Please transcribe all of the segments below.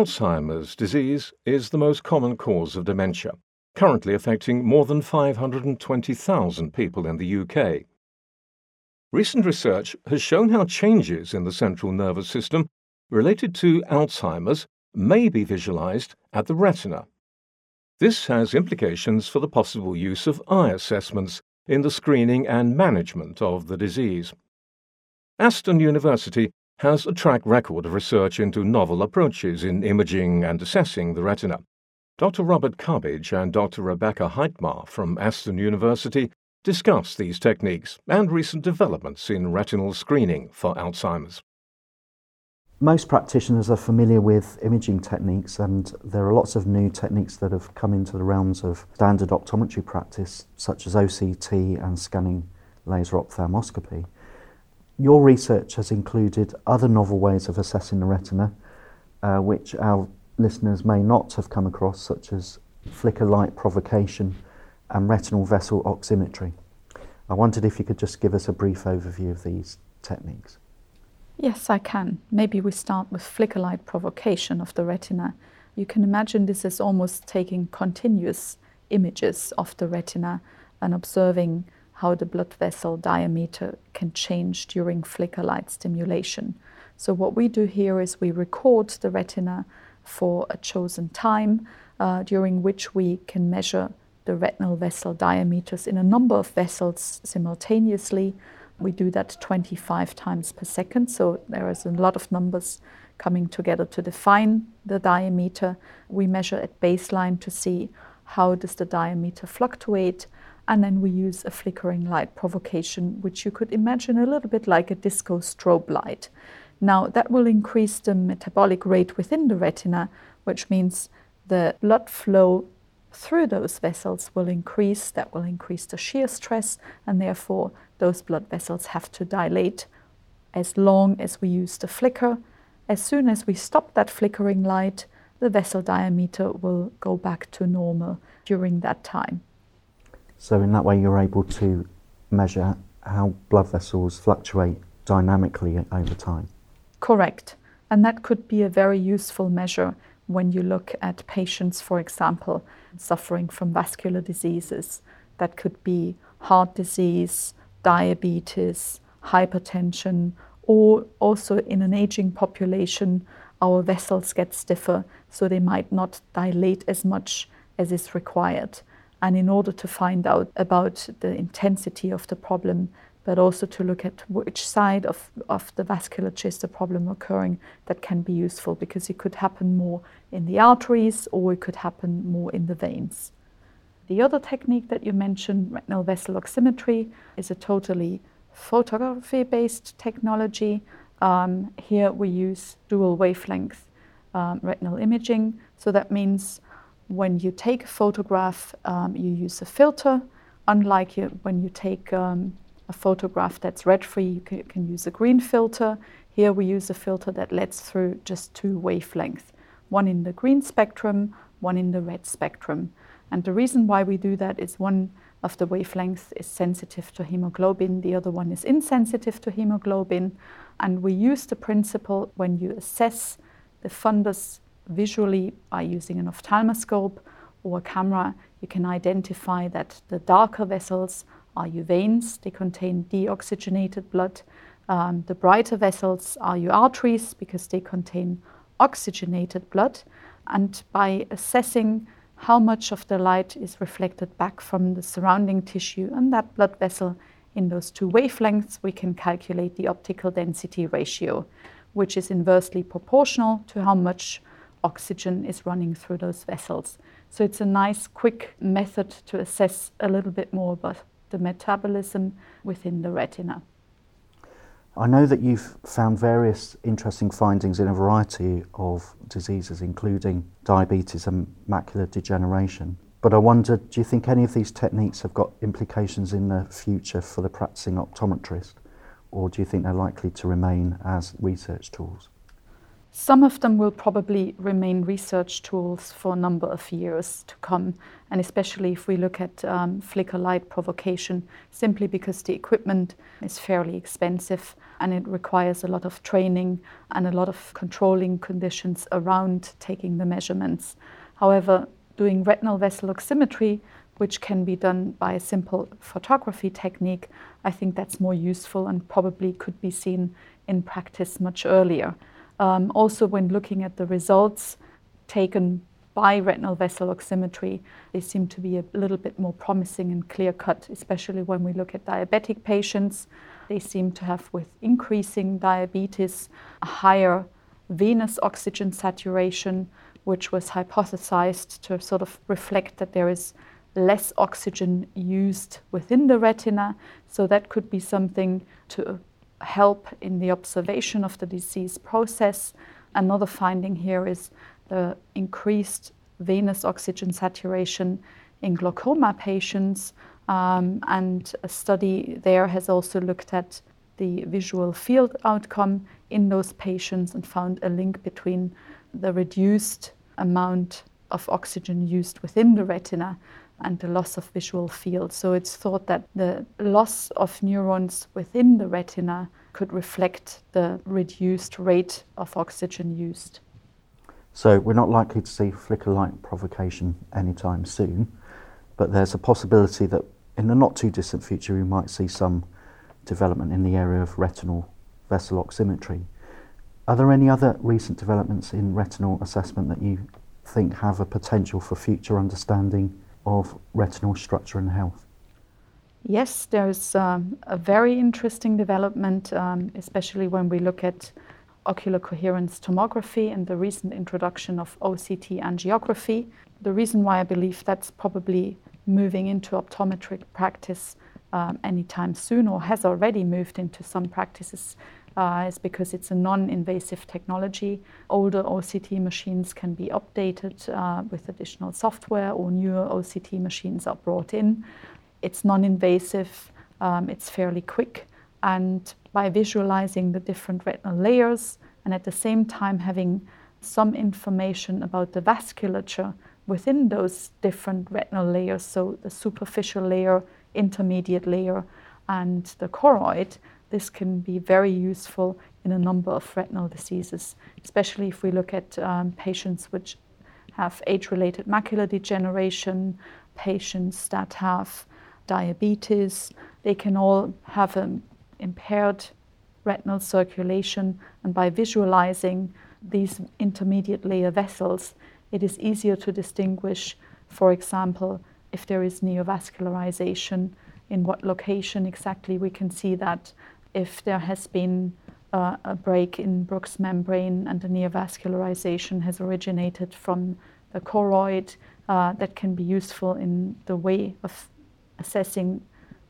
Alzheimer's disease is the most common cause of dementia, currently affecting more than 520,000 people in the UK. Recent research has shown how changes in the central nervous system related to Alzheimer's may be visualized at the retina. This has implications for the possible use of eye assessments in the screening and management of the disease. Aston University has a track record of research into novel approaches in imaging and assessing the retina. Dr. Robert Cubbage and Dr. Rebecca Heitmar from Aston University discuss these techniques and recent developments in retinal screening for Alzheimer's. Most practitioners are familiar with imaging techniques, and there are lots of new techniques that have come into the realms of standard optometry practice, such as OCT and scanning laser ophthalmoscopy. Your research has included other novel ways of assessing the retina, which our listeners may not have come across, such as flicker light provocation and retinal vessel oximetry. I wondered if you could just give us a brief overview of these techniques. Yes, I can. Maybe we start with flicker light provocation of the retina. You can imagine this as almost taking continuous images of the retina and observing how the blood vessel diameter can change during flicker light stimulation. So what we do here is we record the retina for a chosen time during which we can measure the retinal vessel diameters in a number of vessels simultaneously. We do that 25 times per second, so there is a lot of numbers coming together to define the diameter. We measure at baseline to see how does the diameter fluctuate, and then we use a flickering light provocation, which you could imagine a little bit like a disco strobe light. Now, that will increase the metabolic rate within the retina, which means the blood flow through those vessels will increase. That will increase the shear stress, and therefore those blood vessels have to dilate as long as we use the flicker. As soon as we stop that flickering light, the vessel diameter will go back to normal during that time. So in that way you're able to measure how blood vessels fluctuate dynamically over time. Correct. And that could be a very useful measure when you look at patients, for example, suffering from vascular diseases. That could be heart disease, diabetes, hypertension, or also in an aging population, our vessels get stiffer, so they might not dilate as much as is required. And in order to find out about the intensity of the problem, but also to look at which side of the vasculature is the problem occurring, that can be useful, because it could happen more in the arteries or it could happen more in the veins. The other technique that you mentioned, retinal vessel oximetry, is a totally photography-based technology. Here we use dual wavelength retinal imaging. So that means when you take a photograph, you use a filter. Unlike when you take a photograph that's red-free, you can use a green filter. Here we use a filter that lets through just two wavelengths, one in the green spectrum, one in the red spectrum. And the reason why we do that is one of the wavelengths is sensitive to hemoglobin, the other one is insensitive to hemoglobin. And we use the principle when you assess the fundus visually by using an ophthalmoscope or a camera, you can identify that the darker vessels are your veins, they contain deoxygenated blood. The brighter vessels are your arteries because they contain oxygenated blood. And by assessing how much of the light is reflected back from the surrounding tissue and that blood vessel in those two wavelengths, we can calculate the optical density ratio, which is inversely proportional to how much oxygen is running through those vessels. So it's a nice, quick method to assess a little bit more about the metabolism within the retina. I know that you've found various interesting findings in a variety of diseases, including diabetes and macular degeneration. But I wondered, do you think any of these techniques have got implications in the future for the practicing optometrist, or do you think they're likely to remain as research tools? Some of them will probably remain research tools for a number of years to come, and especially if we look at flicker light provocation, simply because the equipment is fairly expensive and it requires a lot of training and a lot of controlling conditions around taking the measurements. However, doing retinal vessel oximetry, which can be done by a simple photography technique, I think that's more useful and probably could be seen in practice much earlier. Also, when looking at the results taken by retinal vessel oximetry, they seem to be a little bit more promising and clear-cut, especially when we look at diabetic patients. They seem to have, with increasing diabetes, a higher venous oxygen saturation, which was hypothesized to sort of reflect that there is less oxygen used within the retina. So that could be something to help in the observation of the disease process. Another finding here is the increased venous oxygen saturation in glaucoma patients, and a study there has also looked at the visual field outcome in those patients and found a link between the reduced amount of oxygen used within the retina and the loss of visual field. So it's thought that the loss of neurons within the retina could reflect the reduced rate of oxygen used. So we're not likely to see flicker light provocation anytime soon, but there's a possibility that in the not too distant future we might see some development in the area of retinal vessel oximetry. Are there any other recent developments in retinal assessment that you think have a potential for future understanding of retinal structure and health? Yes, there's a very interesting development, especially when we look at ocular coherence tomography and the recent introduction of OCT angiography. The reason why I believe that's probably moving into optometric practice anytime soon, or has already moved into some practices, is because it's a non-invasive technology. Older OCT machines can be updated with additional software, or newer OCT machines are brought in. It's non-invasive, it's fairly quick, and by visualizing the different retinal layers and at the same time having some information about the vasculature within those different retinal layers, so the superficial layer, intermediate layer, and the choroid, this can be very useful in a number of retinal diseases, especially if we look at patients which have age-related macular degeneration, patients that have diabetes. They can all have an impaired retinal circulation, and by visualizing these intermediate layer vessels, it is easier to distinguish, for example, if there is neovascularization, in what location exactly we can see that. If there has been a break in Bruch's membrane and the neovascularization has originated from the choroid, that can be useful in the way of assessing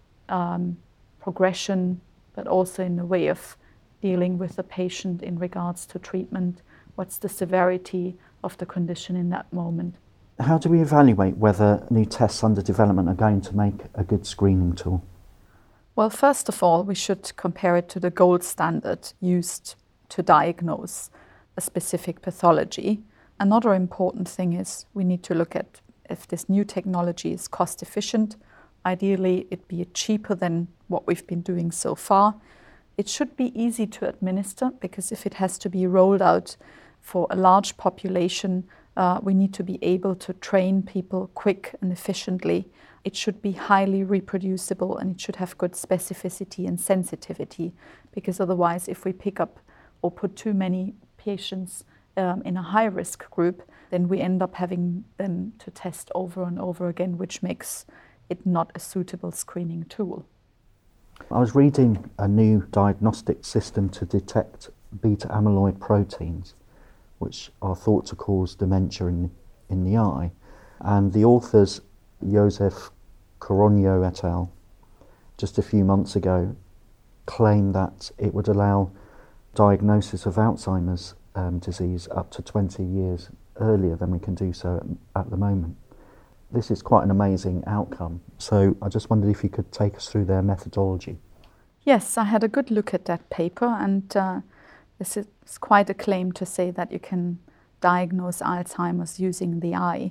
progression, but also in the way of dealing with the patient in regards to treatment. What's the severity of the condition in that moment? How do we evaluate whether new tests under development are going to make a good screening tool? Well, first of all, we should compare it to the gold standard used to diagnose a specific pathology. Another important thing is we need to look at if this new technology is cost efficient. Ideally, it be cheaper than what we've been doing so far. It should be easy to administer, because if it has to be rolled out for a large population, we need to be able to train people quick and efficiently. It should be highly reproducible, and it should have good specificity and sensitivity, because otherwise if we pick up or put too many patients in a high-risk group, then we end up having them to test over and over again, which makes it not a suitable screening tool. I was reading a new diagnostic system to detect beta amyloid proteins, which are thought to cause dementia in the eye. And the authors, Joseph Coronio et al., just a few months ago, claimed that it would allow diagnosis of Alzheimer's disease up to 20 years earlier than we can do so at the moment. This is quite an amazing outcome. So I just wondered if you could take us through their methodology. Yes, I had a good look at that paper, and this is quite a claim to say that you can diagnose Alzheimer's using the eye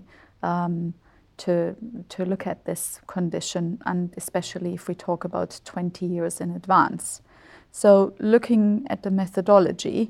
to look at this condition, and especially if we talk about 20 years in advance. So looking at the methodology,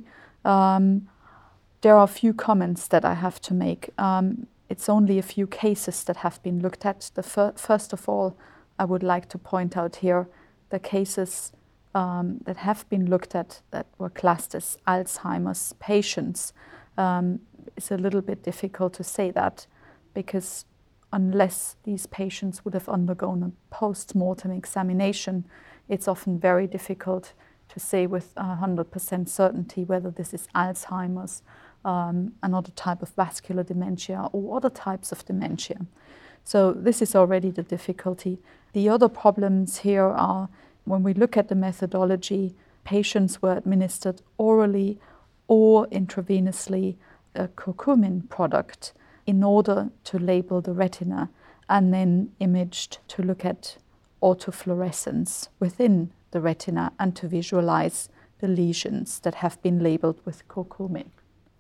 there are a few comments that I have to make. It's only a few cases that have been looked at. First of all, I would like to point out here the cases that have been looked at that were classed as Alzheimer's patients. It's a little bit difficult to say that, because unless these patients would have undergone a post-mortem examination, it's often very difficult to say with 100% certainty whether this is Alzheimer's, another type of vascular dementia, or other types of dementia. So this is already the difficulty. The other problems here are, when we look at the methodology, patients were administered orally or intravenously a curcumin product in order to label the retina, and then imaged to look at autofluorescence within the retina and to visualize the lesions that have been labeled with curcumin.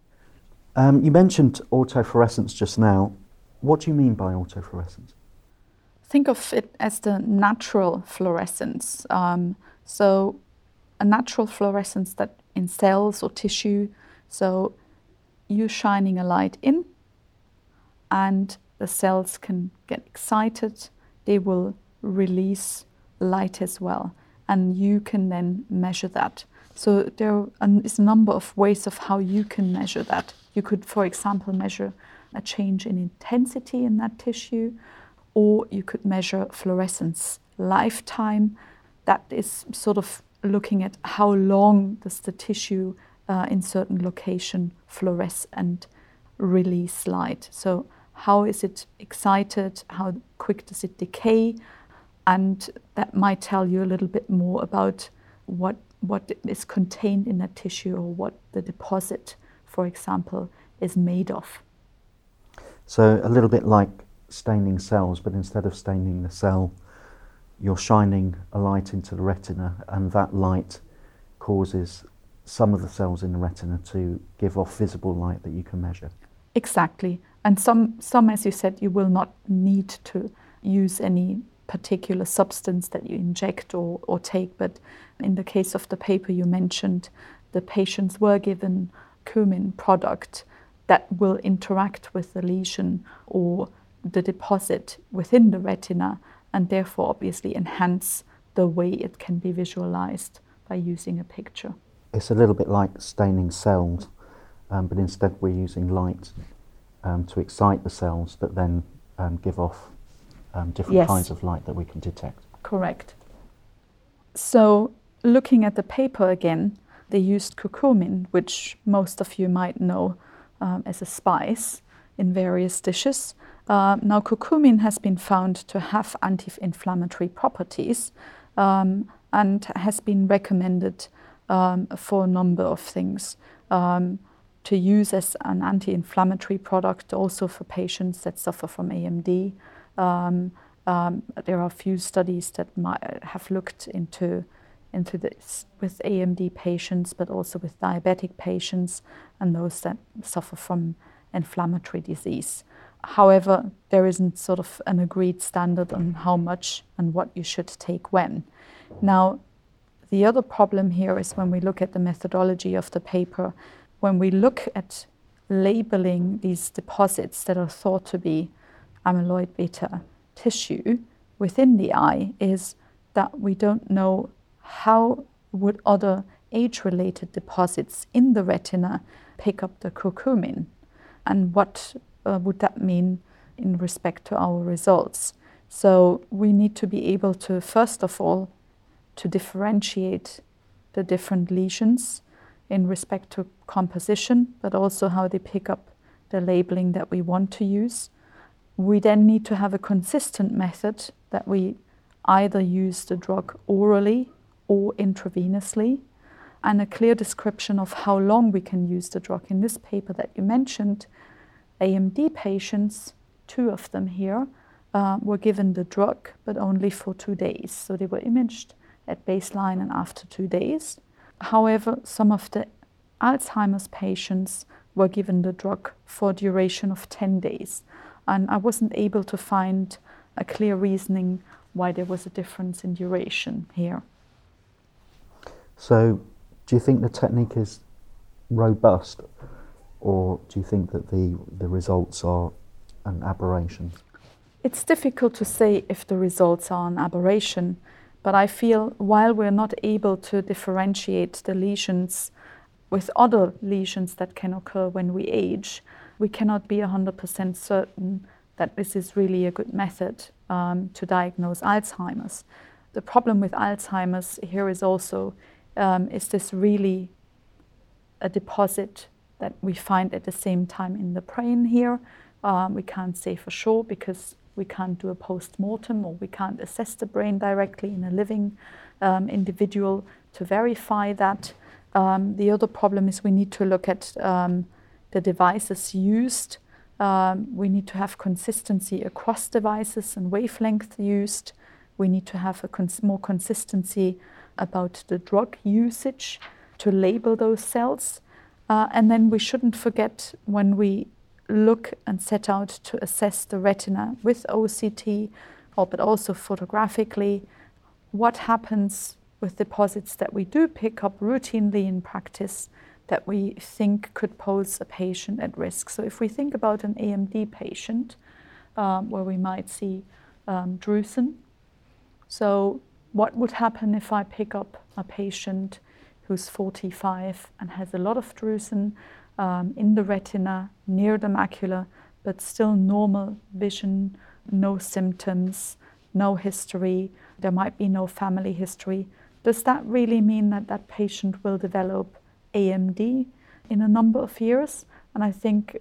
You mentioned autofluorescence just now. What do you mean by autofluorescence? Think of it as the natural fluorescence. So a natural fluorescence that in cells or tissue, so you're shining a light in and the cells can get excited, they will release light as well, and you can then measure that. So there is a number of ways of how you can measure that. You could, for example, measure a change in intensity in that tissue, or you could measure fluorescence lifetime. That is sort of looking at how long does the tissue in certain location fluoresce and release light. So how is it excited? How quick does it decay? And that might tell you a little bit more about what is contained in that tissue, or what the deposit, for example, is made of. So a little bit like staining cells, but instead of staining the cell, you're shining a light into the retina, and that light causes some of the cells in the retina to give off visible light that you can measure. Exactly. And some, as you said, you will not need to use any particular substance that you inject or take. But in the case of the paper you mentioned, the patients were given curcumin product that will interact with the lesion or the deposit within the retina, and therefore obviously enhance the way it can be visualized by using a picture. It's a little bit like staining cells, but instead we're using light to excite the cells that then give off different kinds of light that we can detect. Correct. So looking at the paper again, they used curcumin, which most of you might know as a spice in various dishes. Now curcumin has been found to have anti-inflammatory properties and has been recommended for a number of things. To use as an anti-inflammatory product also for patients that suffer from AMD. There are a few studies that have looked into this with AMD patients, but also with diabetic patients and those that suffer from inflammatory disease. However, there isn't sort of an agreed standard on how much and what you should take when. Now, the other problem here is when we look at the methodology of the paper, when we look at labeling these deposits that are thought to be amyloid beta tissue within the eye, is that we don't know how would other age-related deposits in the retina pick up the curcumin, and what would that mean in respect to our results. So we need to be able to, first of all, to differentiate the different lesions in respect to composition, but also how they pick up the labeling that we want to use. We then need to have a consistent method that we either use the drug orally or intravenously, and a clear description of how long we can use the drug. In this paper that you mentioned, AMD patients, 2 of them here, were given the drug, but only for 2 days. So they were imaged at baseline and after 2 days. However, some of the Alzheimer's patients were given the drug for a duration of 10 days. And I wasn't able to find a clear reasoning why there was a difference in duration here. So, do you think the technique is robust, or do you think that the results are an aberration? It's difficult to say if the results are an aberration, but I feel while we're not able to differentiate the lesions with other lesions that can occur when we age, we cannot be 100% certain that this is really a good method to diagnose Alzheimer's. The problem with Alzheimer's here is also, is this really a deposit that we find at the same time in the brain here? We can't say for sure because we can't do a post-mortem, or we can't assess the brain directly in a living individual to verify that. The other problem is we need to look at the devices used. We need to have consistency across devices and wavelength used. We need to have more consistency about the drug usage to label those cells. And then we shouldn't forget, when we look and set out to assess the retina with OCT, but also photographically, what happens with deposits that we do pick up routinely in practice that we think could pose a patient at risk. So if we think about an AMD patient, where we might see drusen, so what would happen if I pick up a patient who's 45 and has a lot of drusen in the retina, near the macula, but still normal vision, no symptoms, no history, there might be no family history. Does that really mean that that patient will develop AMD in a number of years? And I think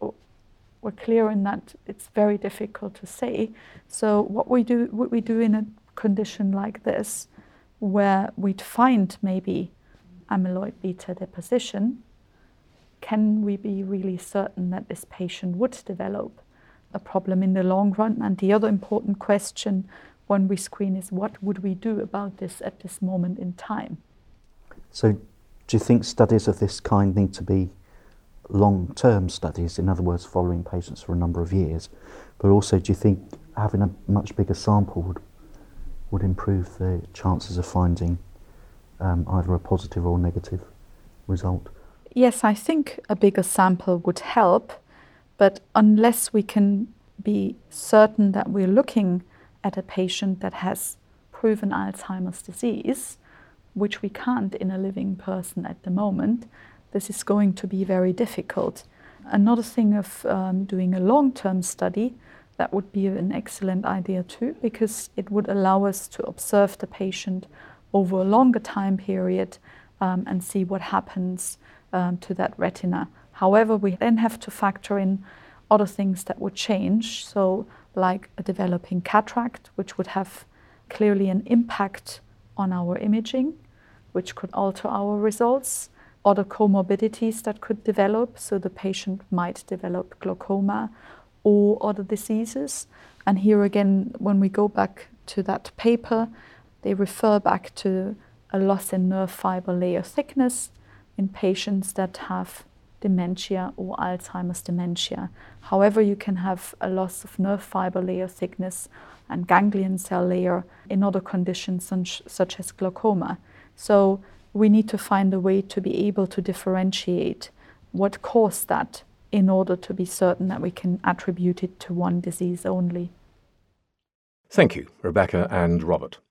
we're clear in that it's very difficult to say. So what we do in a condition like this, where we'd find maybe amyloid beta deposition, can we be really certain that this patient would develop a problem in the long run? And the other important question when we screen is, what would we do about this at this moment in time? So do you think studies of this kind need to be long-term studies, in other words, following patients for a number of years? But also, do you think having a much bigger sample would improve the chances of finding either a positive or negative result? Yes, I think a bigger sample would help, but unless we can be certain that we're looking at a patient that has proven Alzheimer's disease, which we can't in a living person at the moment, this is going to be very difficult. Another thing of doing a long-term study, that would be an excellent idea too, because it would allow us to observe the patient over a longer time period and see what happens to that retina. However, we then have to factor in other things that would change, so like a developing cataract, which would have clearly an impact on our imaging, which could alter our results, other comorbidities that could develop, so the patient might develop glaucoma or other diseases. And here again, when we go back to that paper, they refer back to a loss in nerve fiber layer thickness in patients that have dementia or Alzheimer's dementia. However, you can have a loss of nerve fiber layer thickness and ganglion cell layer in other conditions such as glaucoma. So we need to find a way to be able to differentiate what caused that in order to be certain that we can attribute it to one disease only. Thank you, Rebecca and Robert.